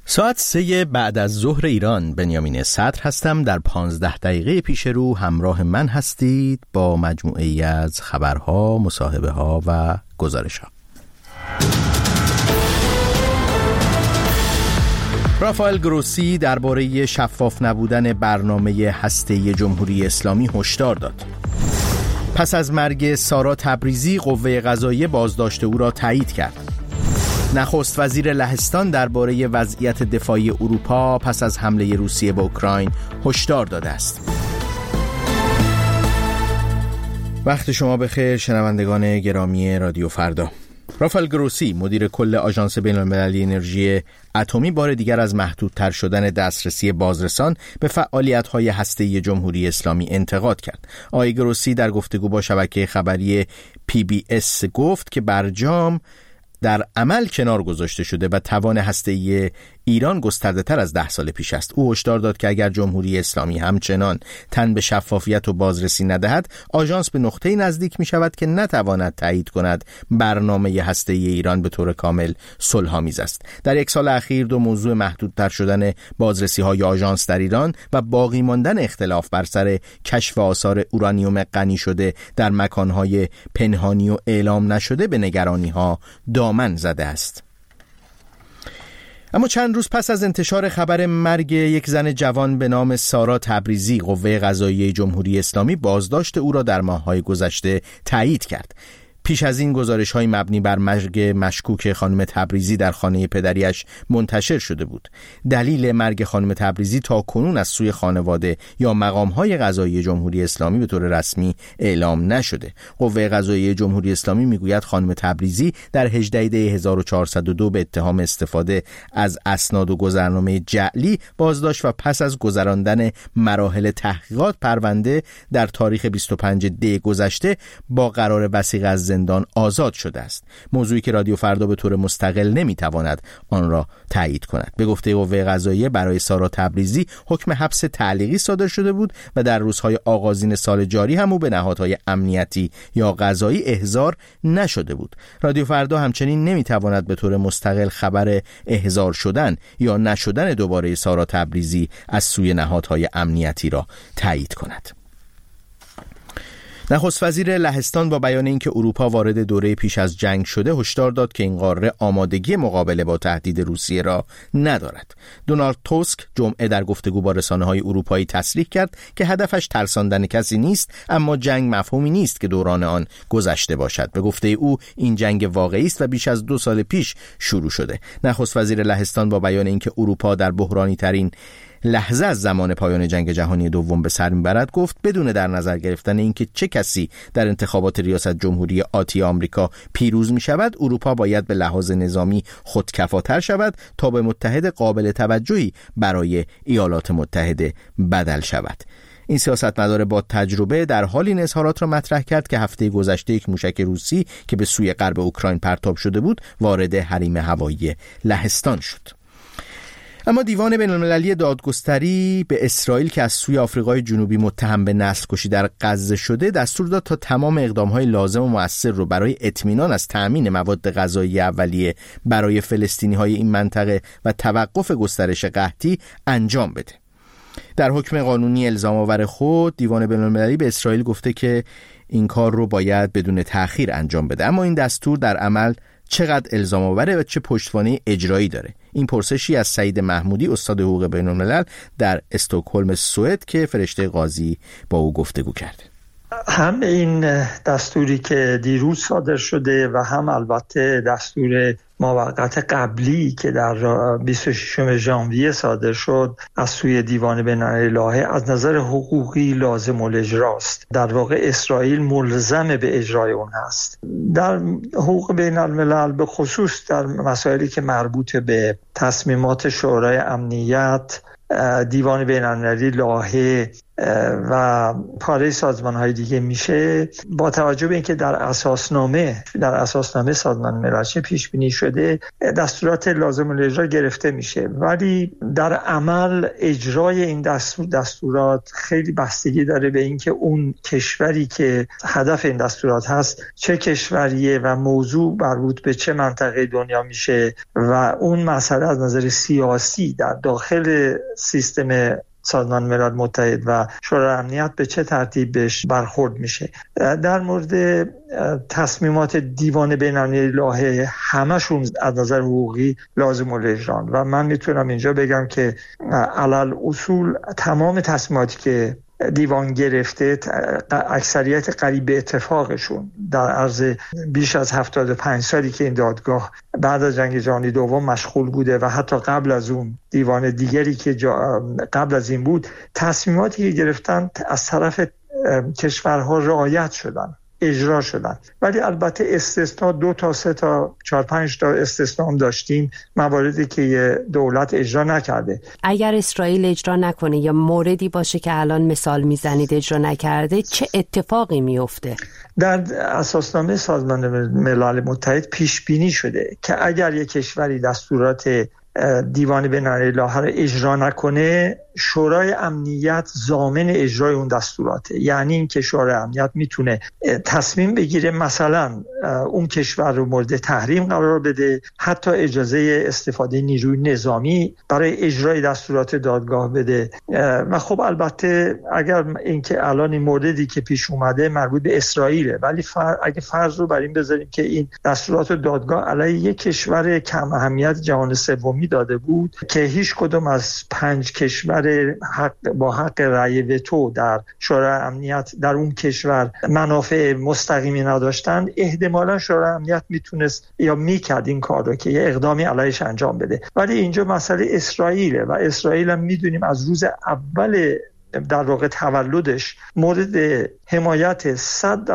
ساعت 3 بعد از ظهر ایران. بنیامین صدر هستم. در 15 دقیقه پیش رو همراه من هستید با مجموعه ای از خبرها، مصاحبه ها و گزارش ها. رافائل گروسی درباره شفاف نبودن برنامه هسته‌ای جمهوری اسلامی هشدار داد. پس از مرگ سارا تبریزی قوه قضاییه بازداشت او را تایید کرد. نخست وزیر لهستان درباره وضعیت دفاعی اروپا پس از حمله روسیه به اوکراین هشدار داده است. وقت شما بخیر شنوندگان گرامی رادیو فردا. رافائل گروسی مدیر کل آژانس بین‌المللی انرژی اتمی بار دیگر از محدودتر شدن دسترسی بازرسان به فعالیت‌های هسته‌ای جمهوری اسلامی انتقاد کرد. آقای گروسی در گفتگو با شبکه خبری PBS گفت که برجام در عمل کنار گذاشته شده و توان هسته‌ای ایران گسترده‌تر از 10 سال پیش است. او هشدار داد که اگر جمهوری اسلامی همچنان تن به شفافیت و بازرسی ندهد، آژانس به نقطه‌ای نزدیک می‌شود که نتواند تایید کند برنامه هسته‌ای ایران به طور کامل صلح‌آمیز است. در یک سال اخیر دو موضوع محدودتر شدن بازرسی‌های آژانس در ایران و باقی ماندن اختلاف بر سر کشف آثار اورانیوم غنی شده در مکان‌های پنهانی و اعلام نشده به نگرانی‌ها دامن زده است. اما چند روز پس از انتشار خبر مرگ یک زن جوان به نام سارا تبریزی، قوه قضاییه جمهوری اسلامی بازداشت او را در ماه‌های گذشته تایید کرد. پیش از این گزارش‌های مبنی بر مرگ مشکوک خانم تبریزی در خانه پدریش منتشر شده بود. دلیل مرگ خانم تبریزی تا کنون از سوی خانواده یا مقام‌های قضایی جمهوری اسلامی به طور رسمی اعلام نشده. قوه قضاییه جمهوری اسلامی میگوید خانم تبریزی در 18 دی 1402 به اتهام استفاده از اسناد و گذرنامه جعلی بازداشت و پس از گذراندن مراحل تحقیقات پرونده در تاریخ 25 دی گذشته با قرار وثیقه از زندان آزاد شده است. موضوعی که رادیو فردا به طور مستقل نمیتواند آن را تایید کند. به گفته قوه قضاییه برای سارا تبریزی حکم حبس تعلیقی صادر شده بود و در روزهای آغازین سال جاری هم او به نهادهای امنیتی یا قضایی احضار نشده بود. رادیو فردا همچنین نمیتواند به طور مستقل خبر احضار شدن یا نشدن دوباره سارا تبریزی از سوی نهادهای امنیتی را تایید کند. نخست وزیر لهستان با بیان اینکه اروپا وارد دوره پیش از جنگ شده هشدار داد که این قاره آمادگی مقابله با تهدید روسیه را ندارد. دونالد توسک جمعه در گفتگو با رسانه‌های اروپایی تصریح کرد که هدفش ترساندن کسی نیست، اما جنگ مفهومی نیست که دوران آن گذشته باشد. به گفته او این جنگ واقعی است و بیش از 2 سال پیش شروع شده. نخست وزیر لهستان با بیان اینکه اروپا در بحرانی ترین لحظه از زمان پایان جنگ جهانی دوم به سر میبرد گفت بدون در نظر گرفتن اینکه چه کسی در انتخابات ریاست جمهوری آتی آمریکا پیروز می شود، اروپا باید به لحاظ نظامی خودکفاتر شود تا به متحد قابل توجهی برای ایالات متحده بدل شود. این سیاستمدار با تجربه در حال این اظهارات را مطرح کرد که هفته گذشته یک موشک روسی که به سوی غرب اوکراین پرتاب شده بود وارد حریم هوایی لهستان شد. اما دیوان بین‌المللی دادگستری به اسرائیل که از سوی آفریقای جنوبی متهم به نسل‌کشی در غزه شده دستور داد تا تمام اقدام‌های لازم و مؤثر رو برای اطمینان از تأمین مواد غذایی اولیه برای فلسطینی‌های این منطقه و توقف گسترش قحطی انجام بده. در حکم قانونی الزام‌آور خود دیوان بین‌المللی به اسرائیل گفته که این کار رو باید بدون تأخیر انجام بده، اما این دستور در عمل چقدر الزام آوره و چه پشتوانه اجرایی داره؟ این پرسشی از سعید محمودی استاد حقوق بین‌الملل در استکهلم سوئد که فرشته قاضی با او گفتگو کرده. هم این دستوری که دیروز صادر شده و هم البته دستور موقت قبلی که در 26 ژانویه صادر شد از سوی دیوان بین‌المللی از نظر حقوقی لازم الاجراست. در واقع اسرائیل ملزم به اجرای اون هست. در حقوق بین‌الملل به خصوص در مسائلی که مربوط به تصمیمات شورای امنیت، دیوان بین‌المللی لایحه و پاره سازمان‌های دیگه میشه، با توجه به اینکه در اساسنامه سازمان ملل چه پیش بینی شده دستورات لازم الاجرا گرفته میشه، ولی در عمل اجرای این دستورات خیلی بستگی داره به اینکه اون کشوری که هدف این دستورات هست چه کشوریه و موضوع مربوط به چه منطقه دنیا میشه و اون مسئله از نظر سیاسی در داخل سیستم سازمان ملل متحد و شورای امنیت به چه ترتیب بهش برخورد میشه. در مورد تصمیمات دیوان بین‌المللی لاهه همشون از نظر حقوقی لازم الاجران و من میتونم اینجا بگم که علل اصول تمام تصمیماتی که دیوان گرفته اکثریت قریب به اتفاقشون در عرض بیش از 75 سالی که این دادگاه بعد از جنگ جهانی دوم مشغول بوده و حتی قبل از اون دیوان دیگری که قبل از این بود، تصمیماتی که گرفتن از طرف کشورها رعایت شدن، اجرا شدن. ولی البته استثناء 2 تا 3 تا 4 5 تا استثناء هم داشتیم، مواردی که یه دولت اجرا نکرده. اگر اسرائیل اجرا نکنه یا موردی باشه که الان مثال میزنید اجرا نکرده، چه اتفاقی میفته؟ در اساسنامه سازمان ملل متحد پیش بینی شده که اگر یک کشوری دستورات دیوان بین‌المللی لاهه را اجرا نکنه، شورای امنیت ضامن اجرای اون دستوراته. یعنی این که شورای امنیت میتونه تصمیم بگیره مثلا اون کشور رو مورد تحریم قرار بده، حتی اجازه استفاده نیروی نظامی برای اجرای دستورات دادگاه بده. و خب البته اگر اینکه الان این موردی که پیش اومده مربوط به اسرائیله، ولی اگه فرض رو بر این بذاریم که این دستورات دادگاه علیه یک کشور کم اهمیت جهان سومی داده بود که هیچ کدوم از 5 کشور با حق رأی وتو در شورای امنیت در اون کشور منافع مستقیمی نداشتند، احتمالاً شورای امنیت میتونست یا میکرد این کار رو که یه اقدامی علیهش انجام بده. ولی اینجا مسئله اسرائیله و اسرائیل هم میدونیم از روز اول در واقع تولدش مورد حمایت 100%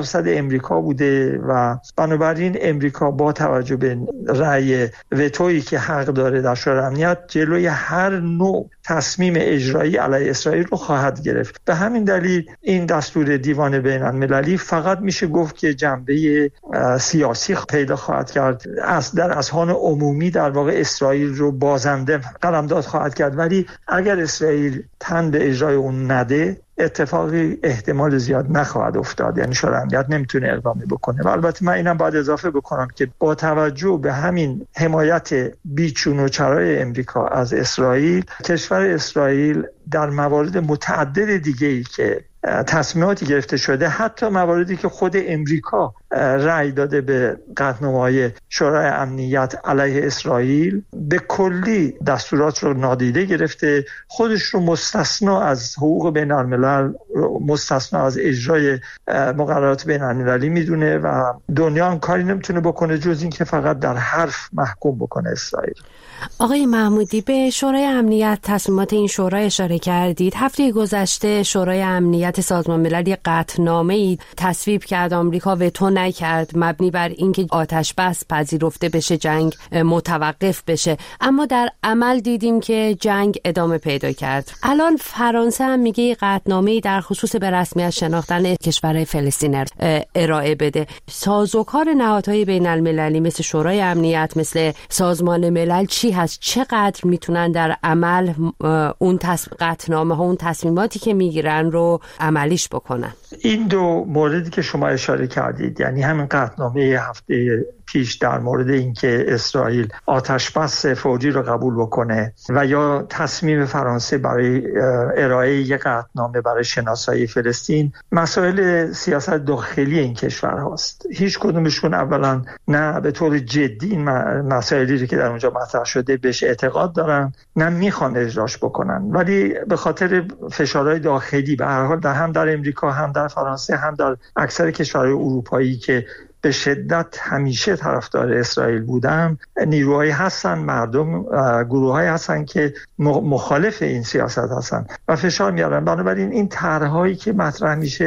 امریکا بوده و بنابراین امریکا با توجه به رأی وتویی که حق داره در شورای امنیت جلوی هر نوع تصمیم اجرایی علیه اسرائیل رو خواهد گرفت. به همین دلیل این دستور دیوان بین‌المللی فقط میشه گفت که جنبه سیاسی پیدا خواهد کرد، در اذهان عمومی در واقع اسرائیل رو بازنده قلمداد خواهد کرد. ولی اگر اسرائیل تن به اجرای اون نده، اتفاقی احتمال زیاد نخواهد افتاد، یعنی شورای امنیت نمیتونه اقدامی بکنه. و البته من اینم باید اضافه بکنم که با توجه به همین حمایت بیچون و چرای امریکا از اسرائیل، کشور اسرائیل در موارد متعدد دیگه‌ای که تصمیماتی گرفته شده، حتی مواردی که خود امریکا رأی داده به قطعنامه‌های شورای امنیت علیه اسرائیل، به کلی دستورات رو نادیده گرفته، خودش رو مستثنا از حقوق بین الملل، مستثنا از اجرای مقررات بین المللی میدونه و دنیا هم کاری نمیتونه بکنه جز این که فقط در حرف محکوم بکنه اسرائیل. آقای محمودی، به شورای امنیت تصمیمات این شورا اشاره کردید. هفته گذشته شورای امنیت سازمان ملل قطعنامه‌ای تصویب کرد، آمریکا وتو نکرد، مبنی بر اینکه آتش بس پذیرفته بشه، جنگ متوقف بشه، اما در عمل دیدیم که جنگ ادامه پیدا کرد. الان فرانسه هم میگه قطعنامه‌ای در خصوص به رسمیت شناختن کشور فلسطین ارائه بده. سازوکار نهادهای بین المللی مثل شورای امنیت، مثل سازمان ملل چی هست؟ چقدر میتونن در عمل اون قطعنامه ها، اون تصمیماتی که میگیرن رو عملیش بکنن؟ این دو موردی که شما اشاره کردید، یعنی همین قطعنامه هفته پیش در مورد اینکه اسرائیل آتش بس فوری رو قبول بکنه و یا تصمیم فرانسه برای ارائه یک قطعنامه برای شناسایی فلسطین، مسائل سیاست داخلی این کشور هاست. هیچ کدومشون اولا نه به طور جدی این مسائلی که در اونجا مطرح شده بهش اعتقاد دارن، نه میخوان اجراش بکنن، ولی به خاطر فشارهای داخلی به هر حال هم در امریکا، هم در فرانسه، هم در اکثر کشورهای اروپایی که به شدت همیشه طرفدار اسرائیل بودن، نیروهایی هستن، مردم، گروهایی هستن که مخالف این سیاست هستن و فشار میارن. بنابراین این طرحهایی که مطرح میشه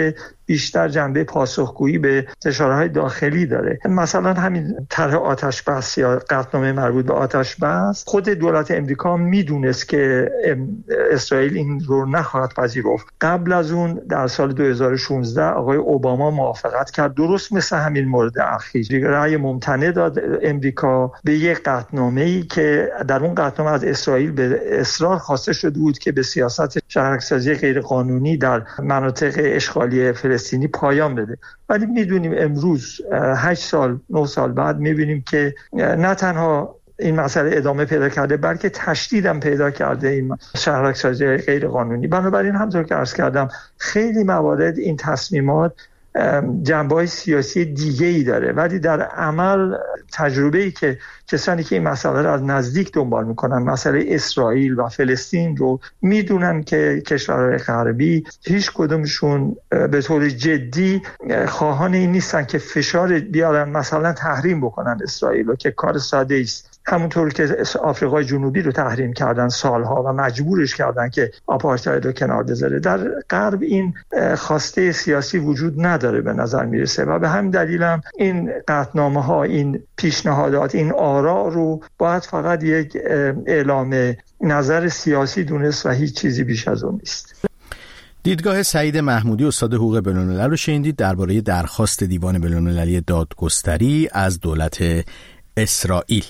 بیشتر جنبه پاسخگویی به فشارهای داخلی داره. مثلا همین طرح آتش بس یا قطعنامه مربوط به آتش بس، خود دولت امریکا میدونست که اسرائیل این رو نخواهد پذیرفت. قبل از اون در سال 2016 آقای اوباما موافقت کرد، درست مثل همین مورد اخیر رأی ممتنع داد امریکا به یک قطعنامه‌ای که در اون قطعنامه از اسرائیل به اصرار خواسته شده بود که به سیاست شهرک‌سازی غیرقانونی در مناطق اشغالی فلسطینی پایان بده. ولی میدونیم امروز 8 سال 9 سال بعد میبینیم که نه تنها این مسئله ادامه پیدا کرده بلکه تشدید هم پیدا کرده این شهرک‌سازی غیر قانونی. بنابراین همونطور که عرض کردم خیلی موارد این تصمیمات جنبه‌های سیاسی دیگه‌ای داره، ولی در عمل تجربه‌ای که کسانی که این مسئله رو از نزدیک دنبال میکنن، مسئله اسرائیل و فلسطین رو، میدونن که کشورهای غربی هیچ کدومشون به طور جدی خواهان این نیستن که فشار بیارن مثلا تحریم بکنن اسرائیل رو، که کار ساده است. همونطور که آفریقای جنوبی رو تحریم کردن سالها و مجبورش کردن که آپارتاید رو کنار بذاره. در غرب این خواسته سیاسی وجود نداره به نظر میرسه و به همین دلیل هم این قطعنامه ها، این پیشنهادات، این آرا رو باید فقط یک اعلام نظر سیاسی دونست و هیچ چیزی بیش از اون نیست. دیدگاه سعید محمودی استاد حقوق بین‌الملل رو شنیدید درباره درخواست دیوان بین‌المللی دادگستری از دولت اسرائیل.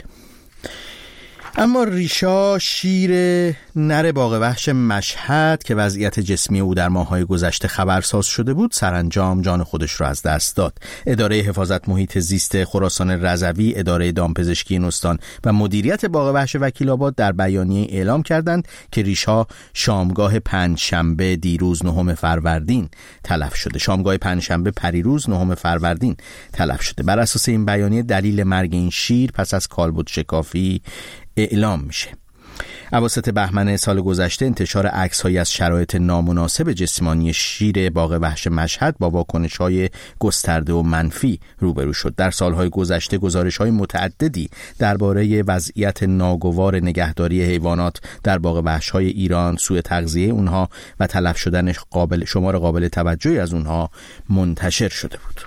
اما ریشا، شیر نر باغ وحش مشهد که وضعیت جسمی او در ماه‌های گذشته خبرساز شده بود، سرانجام جان خودش را از دست داد. اداره حفاظت محیط زیست خراسان رضوی، اداره دامپزشکی این استان و مدیریت باغ وحش وکیل‌آباد در بیانیه اعلام کردند که ریشا شامگاه پنجشنبه دیروز 9 فروردین تلف شده. شامگاه پنجشنبه پریروز 9 فروردین تلف شده. بر اساس این بیانیه دلیل مرگ این شیر پس از کالبد شکافی اعلام میشه. اواسط بهمن سال گذشته انتشار عکس‌هایی از شرایط نامناسب جسمانی شیر باغ وحش مشهد با واکنش‌های گسترده و منفی روبرو شد. در سالهای گذشته گزارش‌های متعددی درباره وضعیت ناگوار نگهداری حیوانات در باغ وحش‌های ایران، سوء تغذیه اونها و تلف شدن شمار قابل توجهی از اونها منتشر شده بود.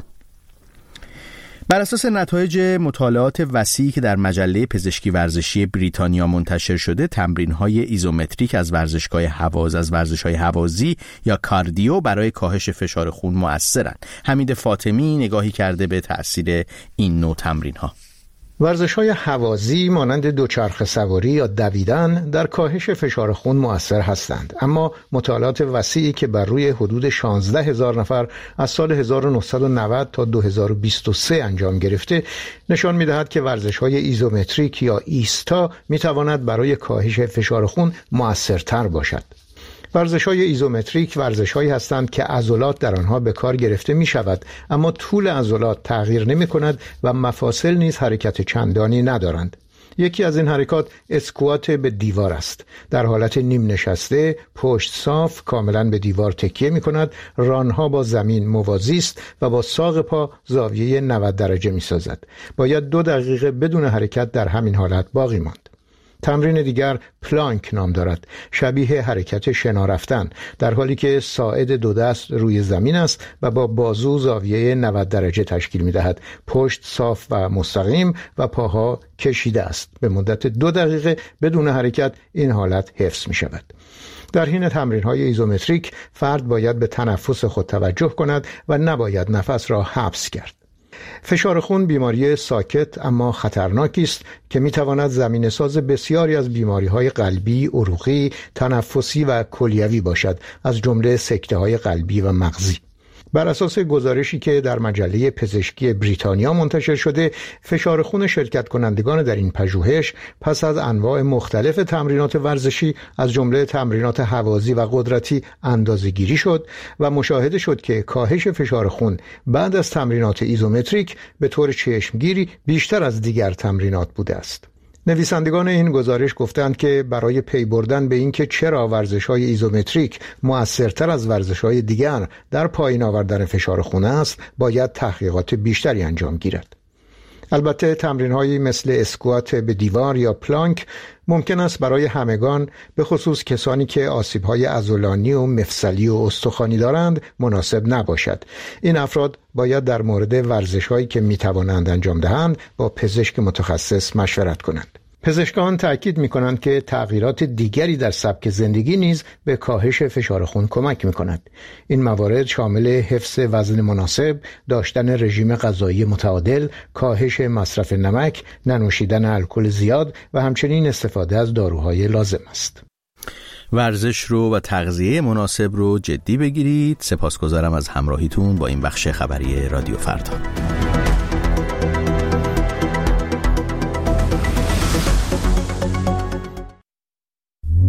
بر اساس نتایج مطالعات وسیعی که در مجله پزشکی ورزشی بریتانیا منتشر شده، تمرین‌های ایزومتریک از ورزش‌های هوازی یا کاردیو برای کاهش فشار خون مؤثرند. حمید فاطمی نگاهی کرده به تأثیر این نوع تمرین‌ها. ورزش‌های هوازی مانند دوچرخه سواری یا دویدن در کاهش فشار خون مؤثر هستند، اما مطالعات وسیعی که بر روی حدود 16,000 نفر از سال 1990 تا 2023 انجام گرفته نشان می‌دهد که ورزش‌های ایزومتریک یا ایستا می‌تواند برای کاهش فشار خون مؤثرتر باشد. ورزش‌های ایزومتریک ورزش‌هایی هستند که عضلات در آنها به کار گرفته می‌شود، اما طول عضلات تغییر نمی‌کند و مفاصل نیز حرکت چندانی ندارند. یکی از این حرکات اسکوات به دیوار است. در حالت نیم نشسته، پشت صاف، کاملا به دیوار تکیه می‌کند، رانها با زمین موازی است و با ساق پا زاویه 90 درجه می‌سازد. باید 2 دقیقه بدون حرکت در همین حالت باقی ماند. تمرین دیگر پلانک نام دارد، شبیه حرکت شنا رفتن، در حالی که ساعد 2 دست روی زمین است و با بازو زاویه 90 درجه تشکیل می‌دهد. پشت صاف و مستقیم و پاها کشیده است. به مدت 2 دقیقه بدون حرکت این حالت حفظ می‌شود. در حین تمرین‌های ایزومتریک فرد باید به تنفس خود توجه کند و نباید نفس را حبس کرد. فشار خون بیماری ساکت اما خطرناکی است که میتواند زمینه‌ساز بسیاری از بیماری‌های قلبی، عروقی، تنفسی و کلیوی باشد، از جمله سکته‌های قلبی و مغزی. بر اساس گزارشی که در مجله پزشکی بریتانیا منتشر شده، فشار خون شرکت کنندگان در این پژوهش پس از انواع مختلف تمرینات ورزشی از جمله تمرینات هوازی و قدرتی اندازه‌گیری شد و مشاهده شد که کاهش فشار خون بعد از تمرینات ایزومتریک به طور چشمگیری بیشتر از دیگر تمرینات بوده است. نویسندگان این گزارش گفتند که برای پی بردن به اینکه چرا ورزش‌های ایزومتریک مؤثرتر از ورزش‌های دیگر در پایین آوردن فشار خون است، باید تحقیقات بیشتری انجام گیرد. البته تمرین‌هایی مثل اسکوات به دیوار یا پلانک ممکن است برای همگان، به خصوص کسانی که آسیب‌های عضلانی و مفصلی و استخوانی دارند، مناسب نباشد. این افراد باید در مورد ورزش‌هایی که می‌توانند انجام دهند با پزشک متخصص مشورت کنند. پزشکان تأکید می‌کنند که تغییرات دیگری در سبک زندگی نیز به کاهش فشار خون کمک می‌کند. این موارد شامل حفظ وزن مناسب، داشتن رژیم غذایی متعادل، کاهش مصرف نمک، ننوشیدن الکل زیاد و همچنین استفاده از داروهای لازم است. ورزش رو و تغذیه مناسب رو جدی بگیرید. سپاسگزارم از همراهیتون با این بخش خبری رادیو فردا.